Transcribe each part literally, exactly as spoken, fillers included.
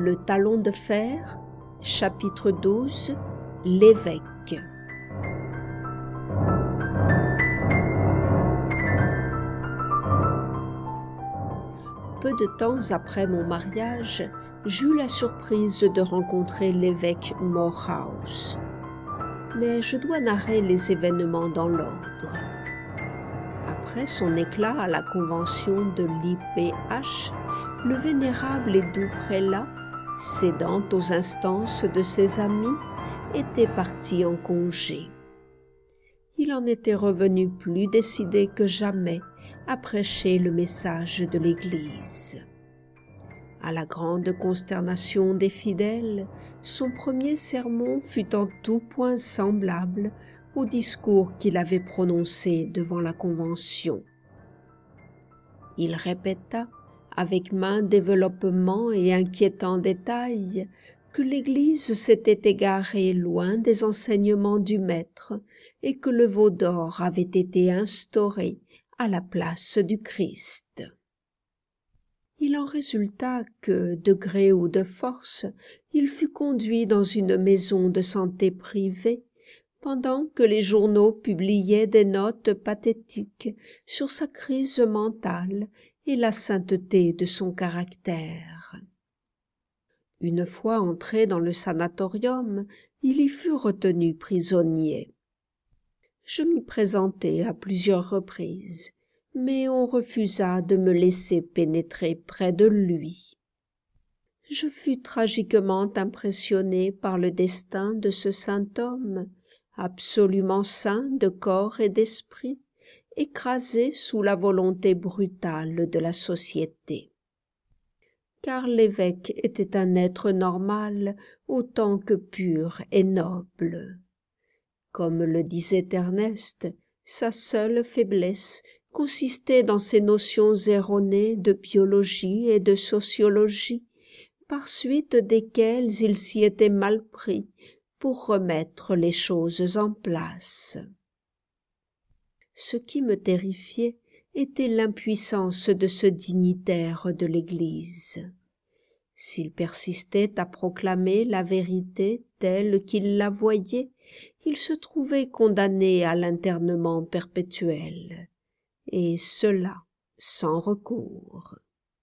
Le talon de fer, chapitre douze, l'évêque. Peu de temps après mon mariage, j'eus la surprise de rencontrer l'évêque Morehouse. Mais je dois narrer les événements dans l'ordre. Après son éclat à la convention de l'I P H, le vénérable et doux prélat, cédant aux instances de ses amis, était parti en congé. Il en était revenu plus décidé que jamais à prêcher le message de l'Église. À la grande consternation des fidèles, son premier sermon fut en tout point semblable au discours qu'il avait prononcé devant la Convention. Il répéta, avec maint développement et inquiétants détails, que l'Église s'était égarée loin des enseignements du Maître et que le veau d'or avait été instauré à la place du Christ. Il en résulta que, de gré ou de force, il fut conduit dans une maison de santé privée, pendant que les journaux publiaient des notes pathétiques sur sa crise mentale et la sainteté de son caractère. Une fois entré dans le sanatorium, il y fut retenu prisonnier. Je m'y présentai à plusieurs reprises, mais on refusa de me laisser pénétrer près de lui. Je fus tragiquement impressionné par le destin de ce saint homme, absolument sain de corps et d'esprit, écrasé sous la volonté brutale de la société. Car l'évêque était un être normal autant que pur et noble. Comme le disait Ernest, sa seule faiblesse consistait dans ses notions erronées de biologie et de sociologie, par suite desquelles il s'y était mal pris pour remettre les choses en place. Ce qui me terrifiait était l'impuissance de ce dignitaire de l'Église. S'il persistait à proclamer la vérité telle qu'il la voyait, il se trouvait condamné à l'internement perpétuel, et cela sans recours.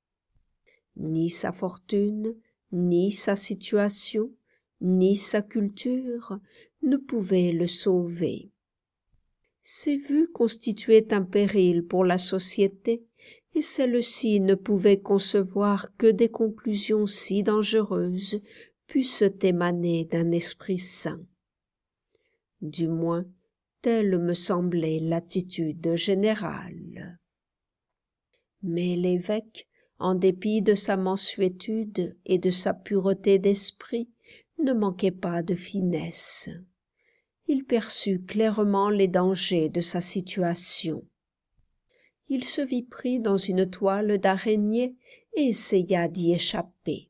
Ni sa fortune, ni sa situation, ni sa culture ne pouvaient le sauver. Ses vues constituaient un péril pour la société, et celle-ci ne pouvait concevoir que des conclusions si dangereuses pussent émaner d'un esprit saint. Du moins, telle me semblait l'attitude générale. Mais l'évêque, en dépit de sa mansuétude et de sa pureté d'esprit, ne manquait pas de finesse. Il perçut clairement les dangers de sa situation. Il se vit pris dans une toile d'araignée et essaya d'y échapper.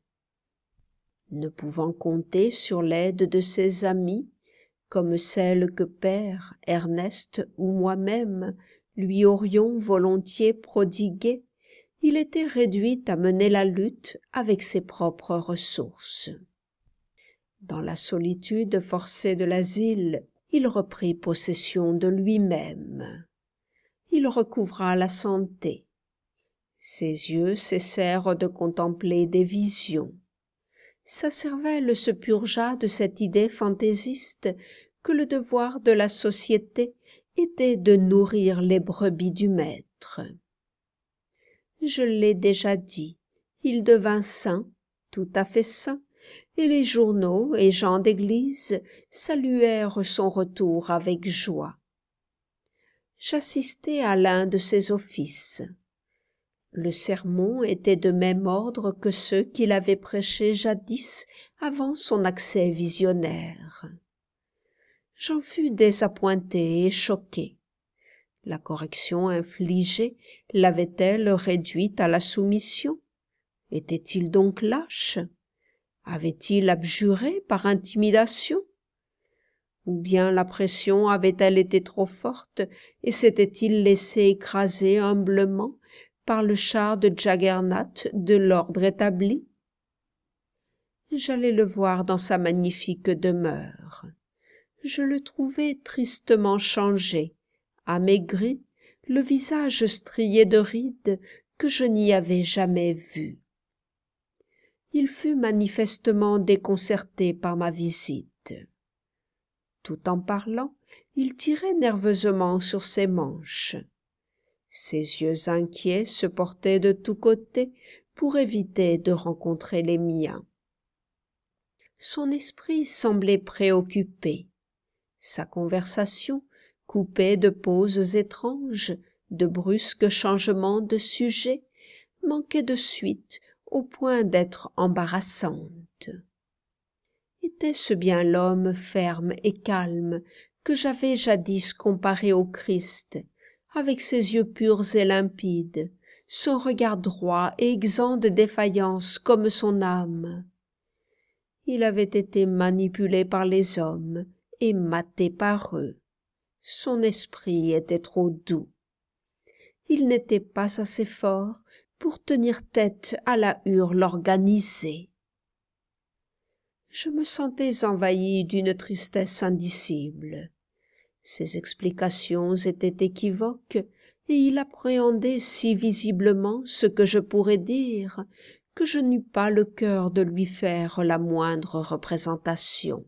Ne pouvant compter sur l'aide de ses amis, comme celle que Père, Ernest ou moi-même lui aurions volontiers prodiguée, il était réduit à mener la lutte avec ses propres ressources. Dans la solitude forcée de l'asile, il reprit possession de lui-même. Il recouvra la santé. Ses yeux cessèrent de contempler des visions. Sa cervelle se purgea de cette idée fantaisiste que le devoir de la société était de nourrir les brebis du maître. Je l'ai déjà dit, il devint saint, tout à fait saint, et les journaux et gens d'église saluèrent son retour avec joie. J'assistai à l'un de ses offices. Le sermon était de même ordre que ceux qu'il avait prêchés jadis avant son accès visionnaire. J'en fus désappointé et choqué. La correction infligée l'avait-elle réduite à la soumission? Était-il donc lâche? Avait-il abjuré par intimidation? Ou bien la pression avait-elle été trop forte et s'était-il laissé écraser humblement par le char de Jaggernaut de l'ordre établi? J'allais le voir dans sa magnifique demeure. Je le trouvai tristement changé, amaigri, le visage strié de rides que je n'y avais jamais vu. Il fut manifestement déconcerté par ma visite. Tout en parlant, il tirait nerveusement sur ses manches. Ses yeux inquiets se portaient de tous côtés pour éviter de rencontrer les miens. Son esprit semblait préoccupé. Sa conversation, coupée de pauses étranges, de brusques changements de sujet, manquait de suite au point d'être embarrassante. Était-ce bien l'homme ferme et calme que j'avais jadis comparé au Christ, avec ses yeux purs et limpides, son regard droit et exempt de défaillance comme son âme? Il avait été manipulé par les hommes et maté par eux. Son esprit était trop doux. Il n'était pas assez fort pour tenir tête à la hurle organisée. Je me sentais envahi d'une tristesse indicible. Ses explications étaient équivoques, et il appréhendait si visiblement ce que je pourrais dire, que je n'eus pas le cœur de lui faire la moindre représentation.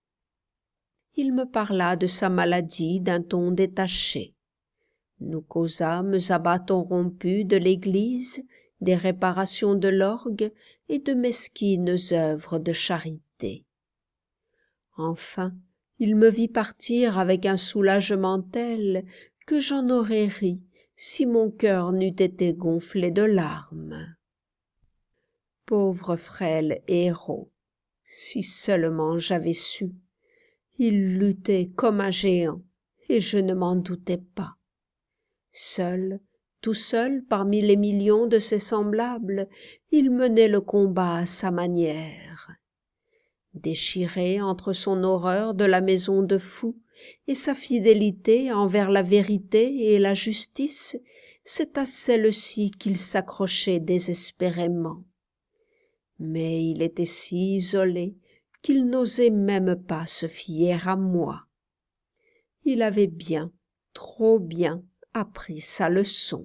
Il me parla de sa maladie d'un ton détaché. Nous causâmes à bâtons rompus de l'église, des réparations de l'orgue et de mesquines œuvres de charité. Enfin, il me vit partir avec un soulagement tel que j'en aurais ri si mon cœur n'eût été gonflé de larmes. Pauvre frêle héros, si seulement j'avais su. Il luttait comme un géant, et je ne m'en doutais pas. Seul, tout seul parmi les millions de ses semblables, il menait le combat à sa manière. Déchiré entre son horreur de la maison de fous et sa fidélité envers la vérité et la justice, c'est à celle-ci qu'il s'accrochait désespérément. Mais il était si isolé qu'il n'osait même pas se fier à moi. Il avait bien, trop bien, appris sa leçon.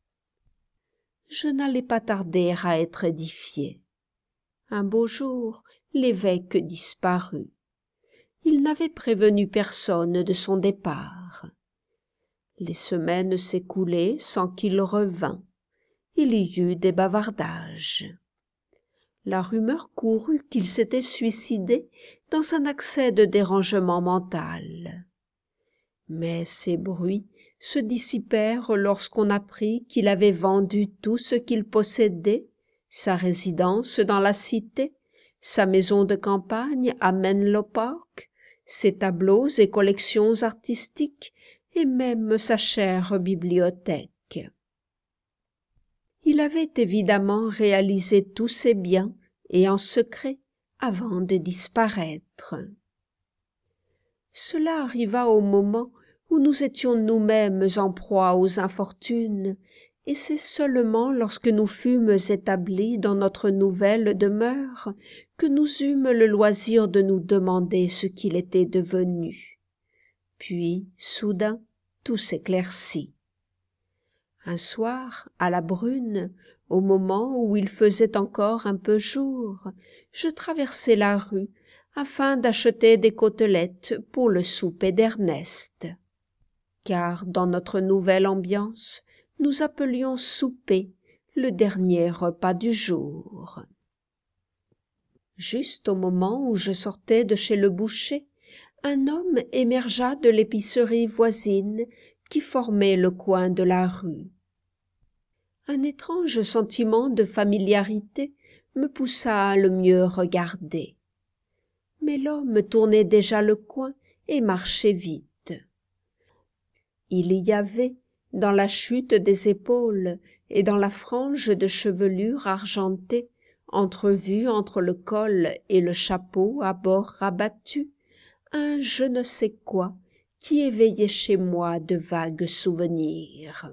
Je n'allais pas tarder à être édifié. Un beau jour, l'évêque disparut. Il n'avait prévenu personne de son départ. Les semaines s'écoulaient sans qu'il revînt. Il y eut des bavardages. La rumeur courut qu'il s'était suicidé dans un accès de dérangement mental. Mais ces bruits se dissipèrent lorsqu'on apprit qu'il avait vendu tout ce qu'il possédait, sa résidence dans la cité, sa maison de campagne à Menlo Park, ses tableaux et collections artistiques, et même sa chère bibliothèque. Il avait évidemment réalisé tous ses biens, et en secret, avant de disparaître. Cela arriva au moment où nous étions nous-mêmes en proie aux infortunes, et c'est seulement lorsque nous fûmes établis dans notre nouvelle demeure que nous eûmes le loisir de nous demander ce qu'il était devenu. Puis, soudain, tout s'éclaircit. Un soir, à la brune, au moment où il faisait encore un peu jour, je traversai la rue afin d'acheter des côtelettes pour le souper d'Ernest. Car dans notre nouvelle ambiance, nous appelions souper le dernier repas du jour. Juste au moment où je sortais de chez le boucher, un homme émergea de l'épicerie voisine qui formait le coin de la rue. Un étrange sentiment de familiarité me poussa à le mieux regarder. Mais l'homme tournait déjà le coin et marchait vite. Il y avait, dans la chute des épaules et dans la frange de chevelure argentée, entrevue entre le col et le chapeau à bord rabattu, un je ne sais quoi qui éveillait chez moi de vagues souvenirs.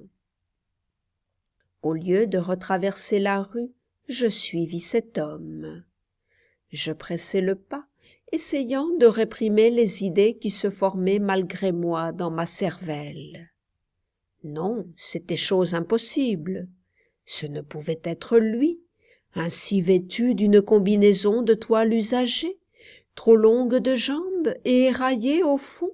Au lieu de retraverser la rue, je suivis cet homme. Je pressai le pas, essayant de réprimer les idées qui se formaient malgré moi dans ma cervelle. Non, c'était chose impossible. Ce ne pouvait être lui, ainsi vêtu d'une combinaison de toile usagée, trop longue de jambes et éraillée au fond.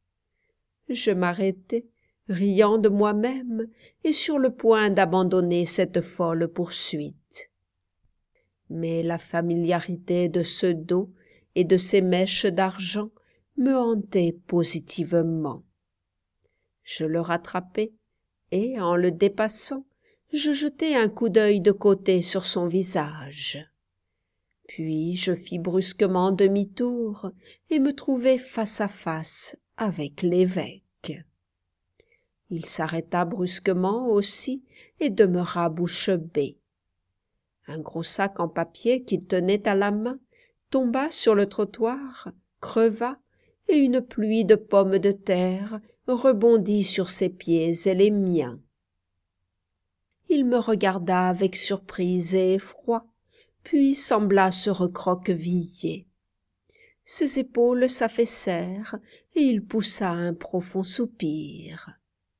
Je m'arrêtai, riant de moi-même et sur le point d'abandonner cette folle poursuite. Mais la familiarité de ce dos et de ces mèches d'argent me hantait positivement. Je le rattrapai et, en le dépassant, je jetai un coup d'œil de côté sur son visage. Puis je fis brusquement demi-tour et me trouvai face à face avec l'évêque. Il s'arrêta brusquement aussi et demeura bouche bée. Un gros sac en papier qu'il tenait à la main tomba sur le trottoir, creva, et une pluie de pommes de terre rebondit sur ses pieds et les miens. Il me regarda avec surprise et effroi, puis sembla se recroqueviller. Ses épaules s'affaissèrent et il poussa un profond soupir.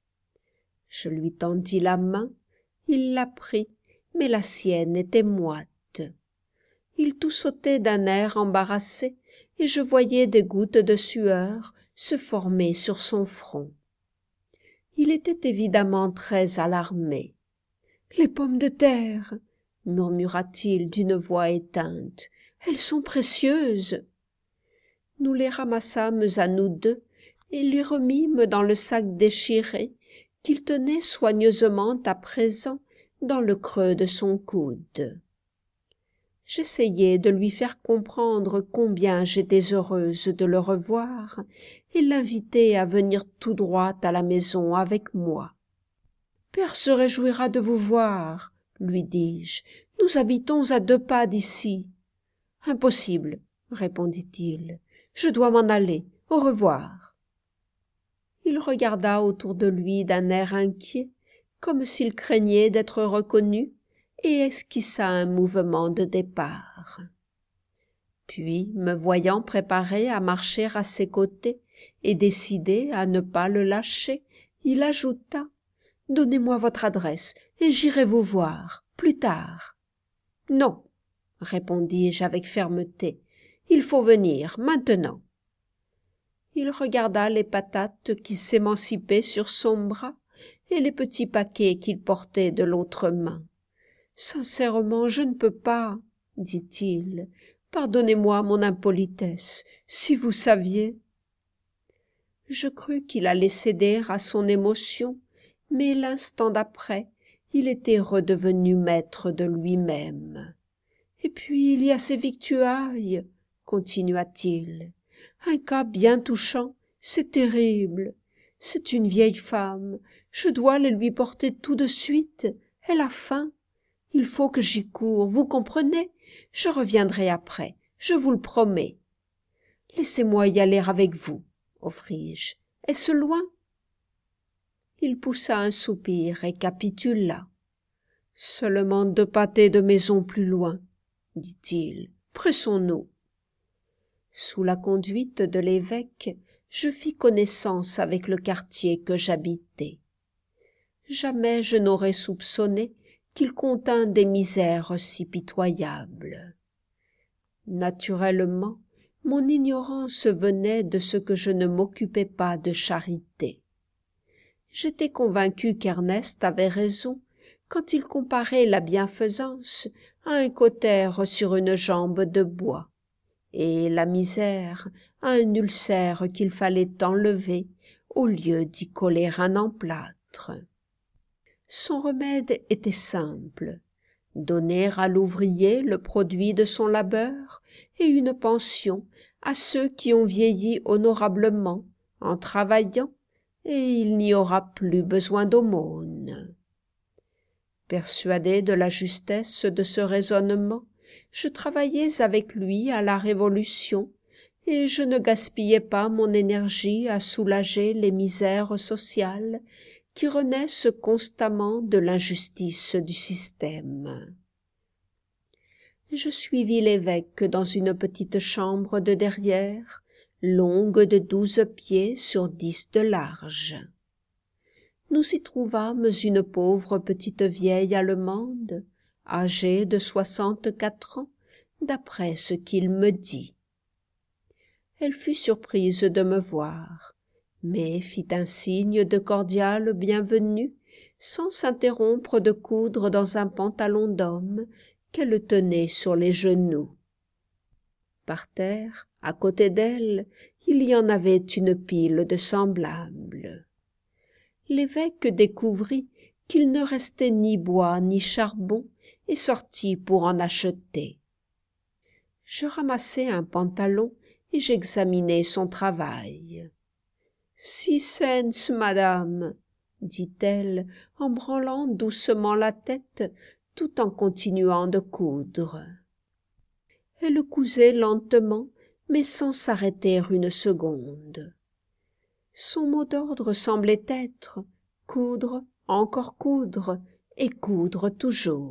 Je lui tendis la main, il la prit, mais la sienne était moite. Il toussautait d'un air embarrassé, et je voyais des gouttes de sueur se former sur son front. Il était évidemment très alarmé. « Les pommes de terre !» murmura-t-il d'une voix éteinte. « Elles sont précieuses !» Nous les ramassâmes à nous deux et les remîmes dans le sac déchiré qu'il tenait soigneusement à présent dans le creux de son coude. J'essayai de lui faire comprendre combien j'étais heureuse de le revoir et l'invitai à venir tout droit à la maison avec moi. « Père se réjouira de vous voir, » lui dis-je. « Nous habitons à deux pas d'ici. »« Impossible, » répondit-il. « Je dois m'en aller. Au revoir. » Il regarda autour de lui d'un air inquiet, comme s'il craignait d'être reconnu, et esquissa un mouvement de départ. Puis, me voyant préparé à marcher à ses côtés et décidé à ne pas le lâcher, il ajouta « Donnez-moi votre adresse et j'irai vous voir, plus tard. »« Non, » répondis-je avec fermeté, « il faut venir, maintenant. » Il regarda les patates qui s'émancipaient sur son bras et les petits paquets qu'il portait de l'autre main. « Sincèrement, je ne peux pas, » dit-il. « Pardonnez-moi mon impolitesse, si vous saviez. » Je crus qu'il allait céder à son émotion, mais l'instant d'après, il était redevenu maître de lui-même. « Et puis il y a ces victuailles, » continua-t-il. « Un cas bien touchant, c'est terrible. C'est une vieille femme, je dois les lui porter tout de suite, elle a faim. Il faut que j'y coure, vous comprenez? Je reviendrai après, je vous le promets. »« Laissez-moi y aller avec vous, » offris-je. « Est-ce loin ?» Il poussa un soupir et capitula. « Seulement deux pâtés de maison plus loin, » dit-il. « Pressons-nous. » Sous la conduite de l'évêque, je fis connaissance avec le quartier que j'habitais. Jamais je n'aurais soupçonné qu'il contînt des misères si pitoyables. Naturellement, mon ignorance venait de ce que je ne m'occupais pas de charité. J'étais convaincu qu'Ernest avait raison quand il comparait la bienfaisance à un cautère sur une jambe de bois, et la misère à un ulcère qu'il fallait enlever au lieu d'y coller un emplâtre. Son remède était simple, donner à l'ouvrier le produit de son labeur et une pension à ceux qui ont vieilli honorablement en travaillant, et il n'y aura plus besoin d'aumône. Persuadé de la justesse de ce raisonnement, je travaillais avec lui à la Révolution, et je ne gaspillais pas mon énergie à soulager les misères sociales qui renaissent constamment de l'injustice du système. Je suivis l'évêque dans une petite chambre de derrière, longue de douze pieds sur dix de large. Nous y trouvâmes une pauvre petite vieille allemande, âgée de soixante-quatre ans, d'après ce qu'il me dit. Elle fut surprise de me voir, mais fit un signe de cordiale bienvenue, sans s'interrompre de coudre dans un pantalon d'homme qu'elle tenait sur les genoux. Par terre, à côté d'elle, il y en avait une pile de semblables. L'évêque découvrit qu'il ne restait ni bois ni charbon et sortit pour en acheter. Je ramassai un pantalon et j'examinai son travail. « Six cents, madame, » dit-elle en branlant doucement la tête tout en continuant de coudre. Elle cousait lentement, mais sans s'arrêter une seconde. Son mot d'ordre semblait être « coudre, encore coudre et coudre toujours ».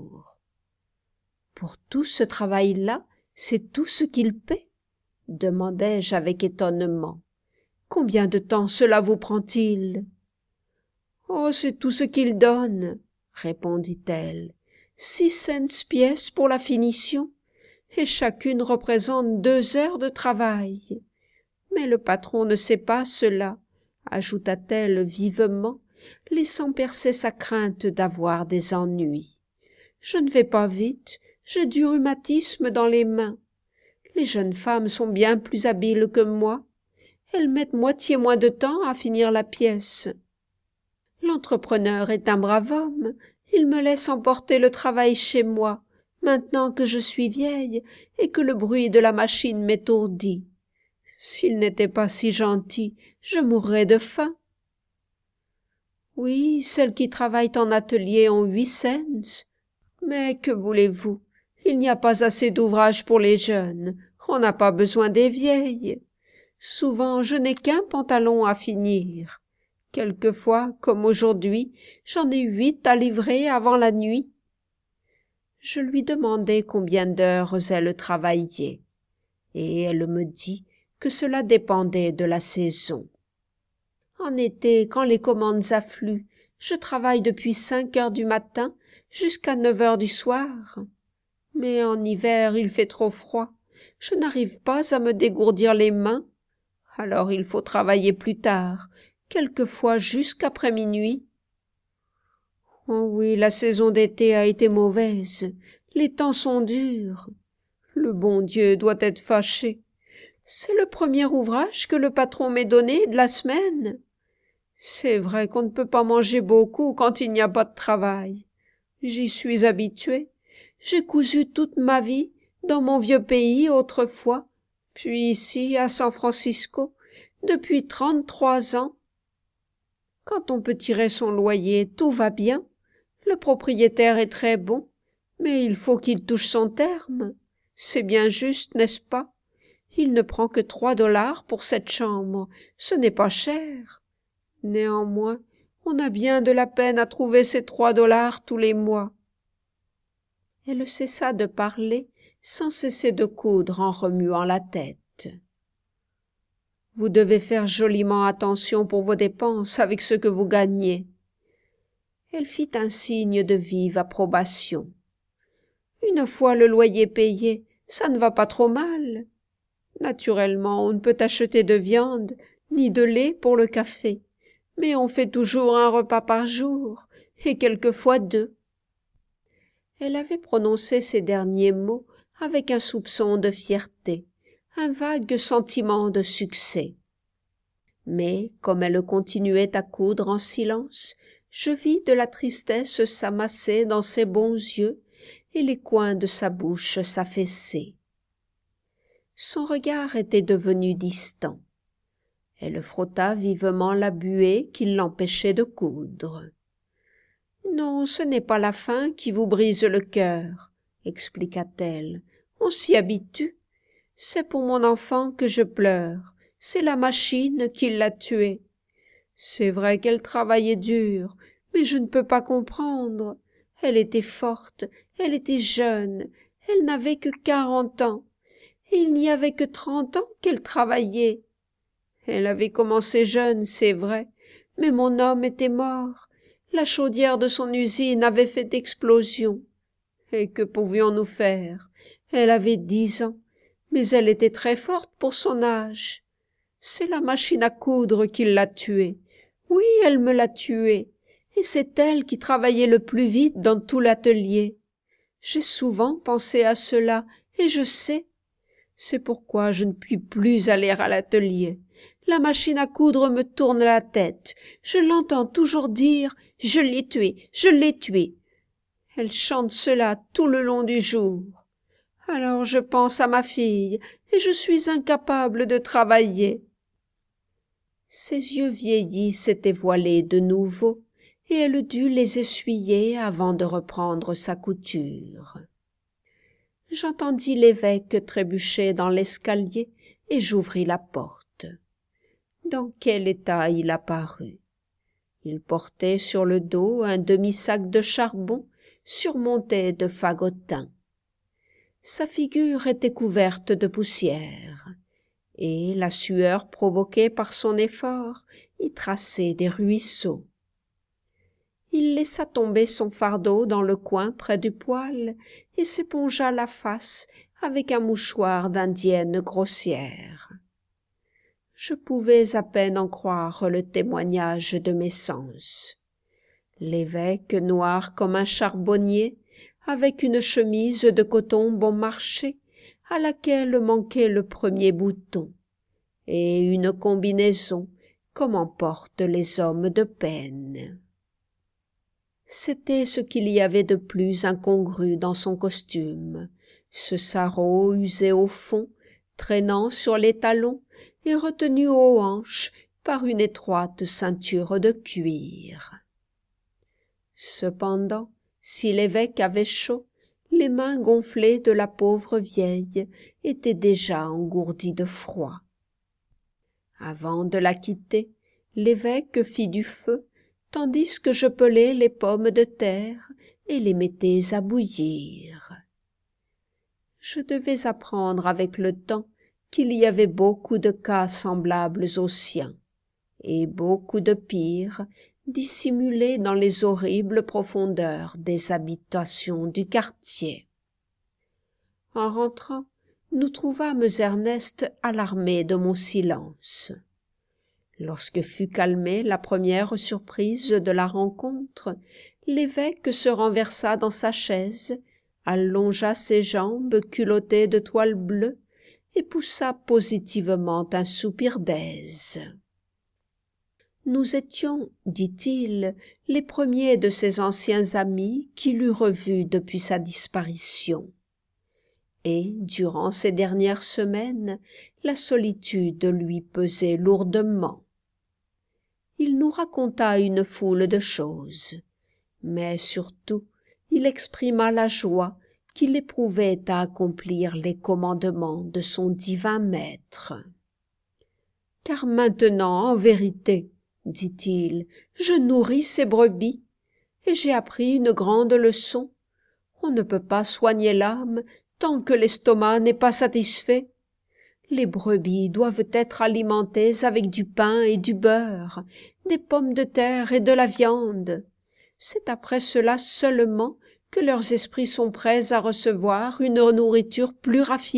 « Pour tout ce travail-là, c'est tout ce qu'il paie ?» demandai-je avec étonnement. « Combien de temps cela vous prend-il ?»« Oh, c'est tout ce qu'il donne, » répondit-elle. « Six cents pièces pour la finition, et chacune représente deux heures de travail. Mais le patron ne sait pas cela, » ajouta-t-elle vivement, laissant percer sa crainte d'avoir des ennuis. « Je ne vais pas vite, j'ai du rhumatisme dans les mains. Les jeunes femmes sont bien plus habiles que moi. Elles mettent moitié moins de temps à finir la pièce. L'entrepreneur est un brave homme, il me laisse emporter le travail chez moi, maintenant que je suis vieille et que le bruit de la machine m'étourdit. S'il n'était pas si gentil, je mourrais de faim. » « Oui, celles qui travaillent en atelier ont huit cents. Mais que voulez-vous? Il n'y a pas assez d'ouvrage pour les jeunes, on n'a pas besoin des vieilles. Souvent, je n'ai qu'un pantalon à finir. Quelquefois, comme aujourd'hui, j'en ai huit à livrer avant la nuit. » Je lui demandai combien d'heures elle travaillait, et elle me dit que cela dépendait de la saison. En été, quand les commandes affluent, je travaille depuis cinq heures du matin jusqu'à neuf heures du soir. Mais en hiver, il fait trop froid, je n'arrive pas à me dégourdir les mains. Alors il faut travailler plus tard, quelquefois jusqu'après minuit. Oh oui, la saison d'été a été mauvaise, les temps sont durs. Le bon Dieu doit être fâché. C'est le premier ouvrage que le patron m'ait donné de la semaine. C'est vrai qu'on ne peut pas manger beaucoup quand il n'y a pas de travail. J'y suis habituée. J'ai cousu toute ma vie, dans mon vieux pays autrefois, puis ici, à San Francisco, depuis trente-trois ans. Quand on peut tirer son loyer, tout va bien. Le propriétaire est très bon, mais il faut qu'il touche son terme. C'est bien juste, n'est-ce pas? Il ne prend que trois dollars pour cette chambre, ce n'est pas cher. Néanmoins, on a bien de la peine à trouver ces trois dollars tous les mois. » Elle cessa de parler sans cesser de coudre en remuant la tête. « Vous devez faire joliment attention pour vos dépenses avec ce que vous gagnez. » Elle fit un signe de vive approbation. « Une fois le loyer payé, ça ne va pas trop mal. Naturellement, on ne peut acheter de viande ni de lait pour le café. Mais on fait toujours un repas par jour, et quelquefois deux. » Elle avait prononcé ces derniers mots avec un soupçon de fierté, un vague sentiment de succès. Mais, comme elle continuait à coudre en silence, je vis de la tristesse s'amasser dans ses bons yeux et les coins de sa bouche s'affaisser. Son regard était devenu distant. Elle frotta vivement la buée qui l'empêchait de coudre. « Non, ce n'est pas la faim qui vous brise le cœur, » expliqua-t-elle. « On s'y habitue. C'est pour mon enfant que je pleure. C'est la machine qui l'a tuée. C'est vrai qu'elle travaillait dur, mais je ne peux pas comprendre. Elle était forte, elle était jeune, Elle n'avait que quarante ans, et il n'y avait que trente ans qu'elle travaillait. Elle avait commencé jeune, c'est vrai, mais mon homme était mort. La chaudière de son usine avait fait explosion. Et que pouvions-nous faire? Elle avait dix ans, mais elle était très forte pour son âge. C'est la machine à coudre qui l'a tuée. Oui, elle me l'a tuée, et c'est elle qui travaillait le plus vite dans tout l'atelier. J'ai souvent pensé à cela, et je sais. C'est pourquoi je ne puis plus aller à l'atelier. La machine à coudre me tourne la tête. Je l'entends toujours dire « Je l'ai tué, je l'ai tué ». Elle chante cela tout le long du jour. Alors je pense à ma fille, et je suis incapable de travailler. Ses yeux vieillis s'étaient voilés de nouveau, et elle dut les essuyer avant de reprendre sa couture. J'entendis l'évêque trébucher dans l'escalier, et j'ouvris la porte. Dans quel état il apparut? Il portait sur le dos un demi-sac de charbon surmonté de fagotins. Sa figure était couverte de poussière, et la sueur provoquée par son effort y traçait des ruisseaux. Il laissa tomber son fardeau dans le coin près du poêle et s'épongea la face avec un mouchoir d'indienne grossière. Je pouvais à peine en croire le témoignage de mes sens. L'évêque, noir comme un charbonnier, avec une chemise de coton bon marché, à laquelle manquait le premier bouton, et une combinaison comme en portent les hommes de peine. C'était ce qu'il y avait de plus incongru dans son costume, ce sarrau usé au fond, traînant sur les talons et retenu aux hanches par une étroite ceinture de cuir. Cependant, si l'évêque avait chaud, les mains gonflées de la pauvre vieille étaient déjà engourdies de froid. Avant de la quitter, l'évêque fit du feu, tandis que je pelais les pommes de terre et les mettais à bouillir. Je devais apprendre avec le temps qu'il y avait beaucoup de cas semblables aux siens, et beaucoup de pires dissimulés dans les horribles profondeurs des habitations du quartier. En rentrant, nous trouvâmes Ernest alarmé de mon silence. Lorsque fut calmée la première surprise de la rencontre, l'évêque se renversa dans sa chaise, allongea ses jambes culottées de toile bleue et poussa positivement un soupir d'aise. Nous étions, dit-il, les premiers de ses anciens amis qu'il eût revus depuis sa disparition. Et, durant ces dernières semaines, la solitude lui pesait lourdement. Il nous raconta une foule de choses, mais surtout il exprima la joie qu'il éprouvait à accomplir les commandements de son divin maître. « Car maintenant, en vérité, dit-il, je nourris ces brebis, et j'ai appris une grande leçon. On ne peut pas soigner l'âme tant que l'estomac n'est pas satisfait. Les brebis doivent être alimentées avec du pain et du beurre, des pommes de terre et de la viande. C'est après cela seulement que leurs esprits sont prêts à recevoir une nourriture plus raffinée. »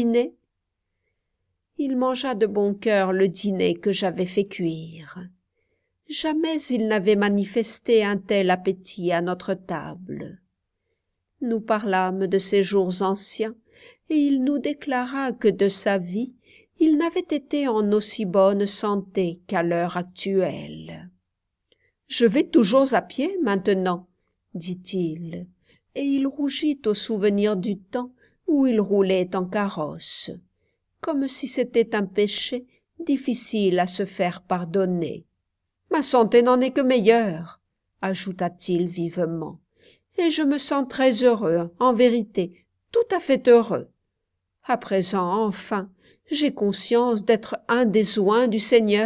Il mangea de bon cœur le dîner que j'avais fait cuire. Jamais il n'avait manifesté un tel appétit à notre table. Nous parlâmes de ses jours anciens, et il nous déclara que de sa vie, il n'avait été en aussi bonne santé qu'à l'heure actuelle. « Je vais toujours à pied maintenant, » dit-il, et il rougit au souvenir du temps où il roulait en carrosse, comme si c'était un péché difficile à se faire pardonner. « Ma santé n'en est que meilleure, » ajouta-t-il vivement, « et je me sens très heureux, en vérité, tout à fait heureux. À présent, enfin, j'ai conscience d'être un des oints du Seigneur. »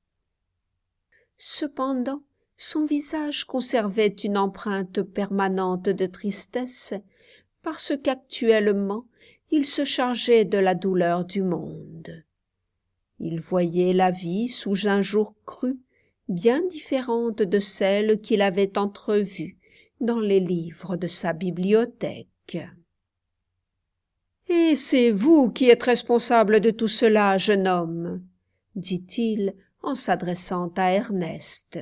Cependant, son visage conservait une empreinte permanente de tristesse, parce qu'actuellement il se chargeait de la douleur du monde. Il voyait la vie sous un jour cru, bien différente de celle qu'il avait entrevue dans les livres de sa bibliothèque. « Et c'est vous qui êtes responsable de tout cela, jeune homme, » dit-il en s'adressant à Ernest.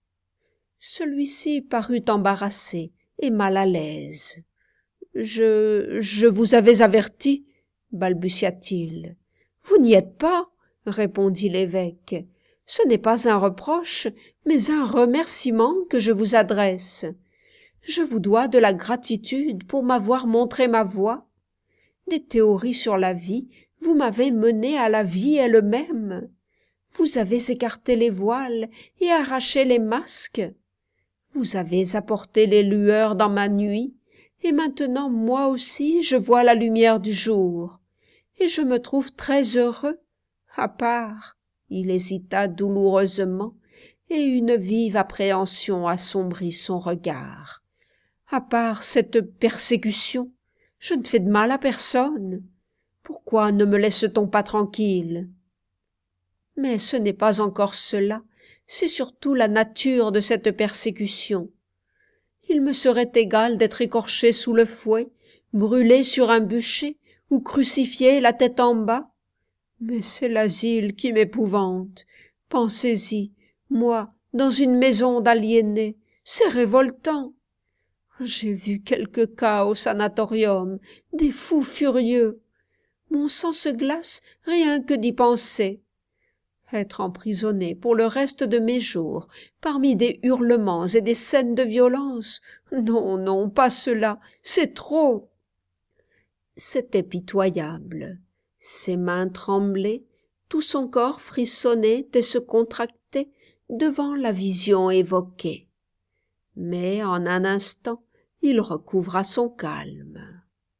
Celui-ci parut embarrassé et mal à l'aise. « Je... je vous avais averti, » balbutia-t-il. « Vous n'y êtes pas, » répondit l'évêque. « Ce n'est pas un reproche, mais un remerciement que je vous adresse. Je vous dois de la gratitude pour m'avoir montré ma voie. Des théories sur la vie, vous m'avez mené à la vie elle-même. Vous avez écarté les voiles et arraché les masques. Vous avez apporté les lueurs dans ma nuit, et maintenant moi aussi je vois la lumière du jour, et je me trouve très heureux, à part, il hésita douloureusement, et une vive appréhension assombrit son regard. À part cette persécution, je ne fais de mal à personne. Pourquoi ne me laisse-t-on pas tranquille? Mais ce n'est pas encore cela, c'est surtout la nature de cette persécution. Il me serait égal d'être écorché sous le fouet, brûlé sur un bûcher, ou crucifié la tête en bas. Mais c'est l'asile qui m'épouvante. Pensez-y, moi, dans une maison d'aliénés, c'est révoltant. J'ai vu quelques cas au sanatorium, des fous furieux. Mon sang se glace rien que d'y penser. Être emprisonné pour le reste de mes jours, parmi des hurlements et des scènes de violence, non, non, pas cela, c'est trop. C'était pitoyable. Ses mains tremblaient, tout son corps frissonnait et se contractait devant la vision évoquée. Mais en un instant, il recouvra son calme.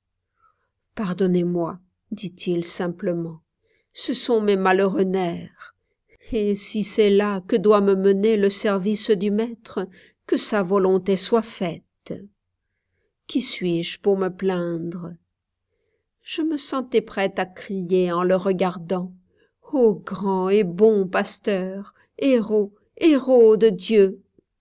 « Pardonnez-moi, » dit-il simplement, « ce sont mes malheureux nerfs. Et si c'est là que doit me mener le service du maître, que sa volonté soit faite. Qui suis-je pour me plaindre? » Je me sentais prête à crier en le regardant. « Ô grand et bon pasteur, héros, héros de Dieu !»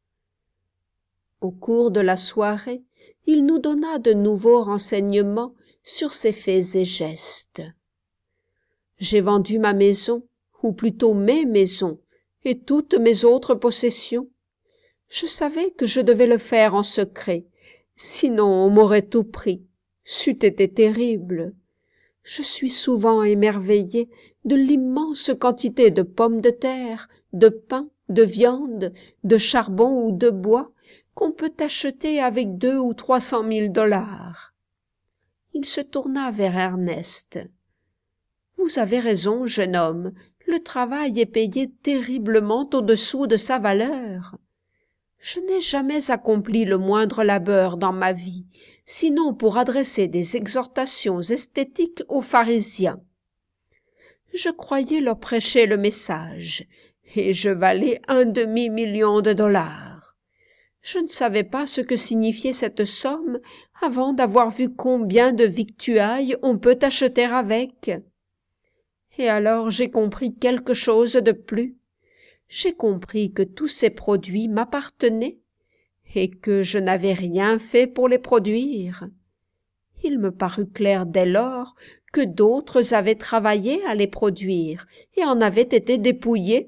Au cours de la soirée, il nous donna de nouveaux renseignements sur ses faits et gestes. J'ai vendu ma maison, ou plutôt mes maisons, et toutes mes autres possessions. Je savais que je devais le faire en secret, sinon on m'aurait tout pris. C'eût été terrible. Je suis souvent émerveillée de l'immense quantité de pommes de terre, de pain, de viande, de charbon ou de bois qu'on peut acheter avec deux ou trois cent mille dollars. Il se tourna vers Ernest. « Vous avez raison, jeune homme, le travail est payé terriblement au-dessous de sa valeur. Je n'ai jamais accompli le moindre labeur dans ma vie, sinon pour adresser des exhortations esthétiques aux pharisiens. Je croyais leur prêcher le message, et je valais un demi-million de dollars. Je ne savais pas ce que signifiait cette somme avant d'avoir vu combien de victuailles on peut acheter avec. Et alors j'ai compris quelque chose de plus. J'ai compris que tous ces produits m'appartenaient et que je n'avais rien fait pour les produire. Il me parut clair dès lors que d'autres avaient travaillé à les produire et en avaient été dépouillés.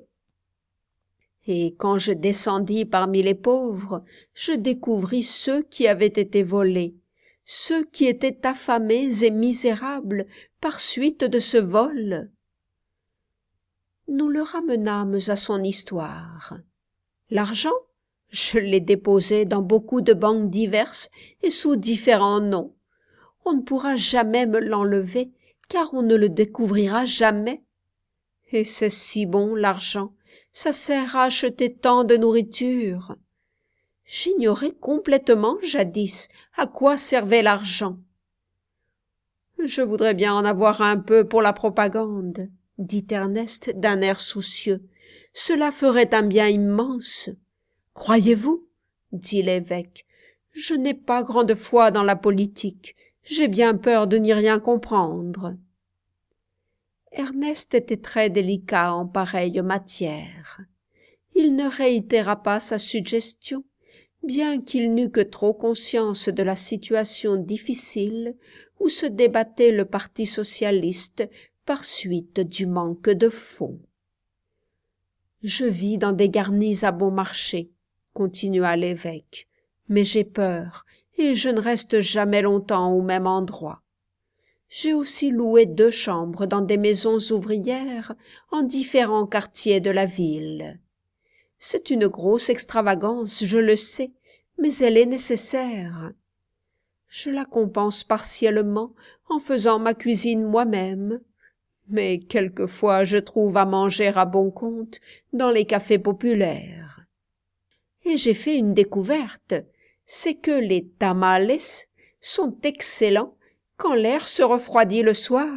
Et quand je descendis parmi les pauvres, je découvris ceux qui avaient été volés, ceux qui étaient affamés et misérables par suite de ce vol. Nous le ramenâmes à son histoire. L'argent, je l'ai déposé dans beaucoup de banques diverses et sous différents noms. On ne pourra jamais me l'enlever, car on ne le découvrira jamais. Et c'est si bon, l'argent, ça sert à acheter tant de nourriture. J'ignorais complètement, jadis, à quoi servait l'argent. Je voudrais bien en avoir un peu pour la propagande, dit Ernest d'un air soucieux. Cela ferait un bien immense. Croyez-vous? Dit l'évêque. Je n'ai pas grande foi dans la politique. J'ai bien peur de n'y rien comprendre. » Ernest était très délicat en pareille matière. Il ne réitéra pas sa suggestion, bien qu'il n'eût que trop conscience de la situation difficile où se débattait le Parti socialiste par suite du manque de fonds. « Je vis dans des garnis à bon marché, » continua l'évêque, « mais j'ai peur, et je ne reste jamais longtemps au même endroit. J'ai aussi loué deux chambres dans des maisons ouvrières en différents quartiers de la ville. C'est une grosse extravagance, je le sais, mais elle est nécessaire. Je la compense partiellement en faisant ma cuisine moi-même, mais quelquefois je trouve à manger à bon compte dans les cafés populaires. Et j'ai fait une découverte, c'est que les tamales sont excellents quand l'air se refroidit le soir. »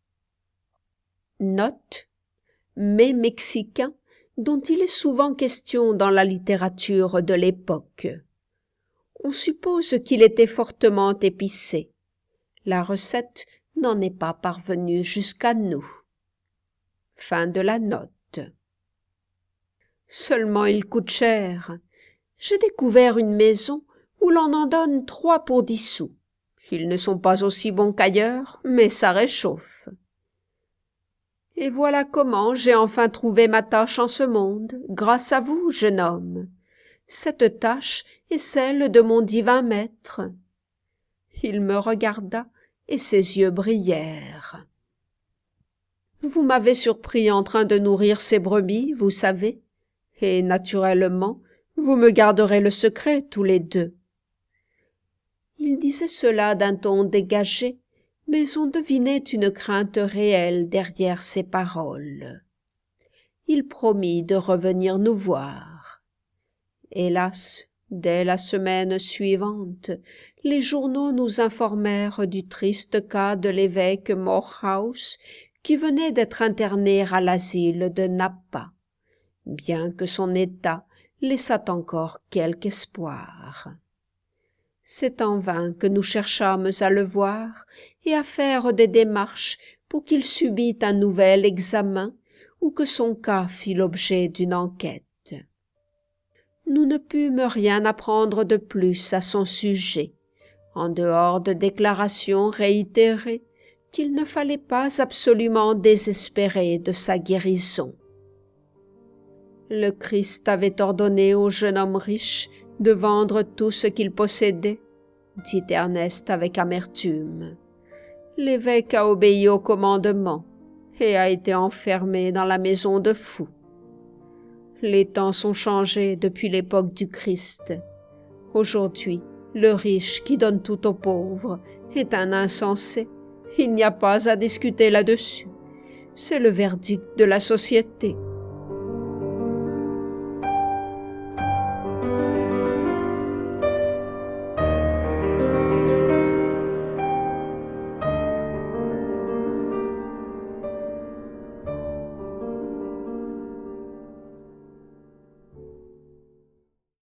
Note: mets mexicain dont il est souvent question dans la littérature de l'époque. On suppose qu'il était fortement épicé. La recette n'en est pas parvenue jusqu'à nous. Fin de la note. Seulement il coûte cher. J'ai découvert une maison où l'on en donne trois pour dix sous. Ils ne sont pas aussi bons qu'ailleurs, mais ça réchauffe. Et voilà comment j'ai enfin trouvé ma tâche en ce monde, grâce à vous, jeune homme. Cette tâche est celle de mon divin maître. » Il me regarda et ses yeux brillèrent. « Vous m'avez surpris en train de nourrir ces brebis, vous savez, et naturellement, vous me garderez le secret tous les deux. » Il disait cela d'un ton dégagé, mais on devinait une crainte réelle derrière ses paroles. Il promit de revenir nous voir. Hélas, dès la semaine suivante, les journaux nous informèrent du triste cas de l'évêque Morehouse, qui venait d'être interné à l'asile de Napa, bien que son état laissât encore quelque espoir. C'est en vain que nous cherchâmes à le voir et à faire des démarches pour qu'il subît un nouvel examen ou que son cas fît l'objet d'une enquête. Nous ne pûmes rien apprendre de plus à son sujet, en dehors de déclarations réitérées qu'il ne fallait pas absolument désespérer de sa guérison. Le Christ avait ordonné au jeune homme riche de vendre tout ce qu'il possédait, dit Ernest avec amertume. L'évêque a obéi au commandement et a été enfermé dans la maison de fous. Les temps sont changés depuis l'époque du Christ. Aujourd'hui, le riche qui donne tout aux pauvres est un insensé. Il n'y a pas à discuter là-dessus. C'est le verdict de la société.